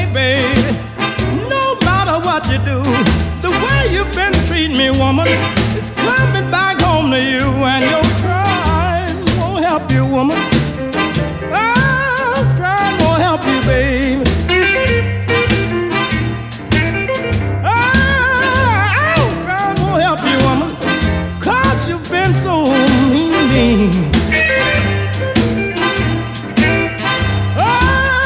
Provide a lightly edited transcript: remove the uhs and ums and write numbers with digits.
baby. No matter what you do, the way you've been treating me, woman, is coming back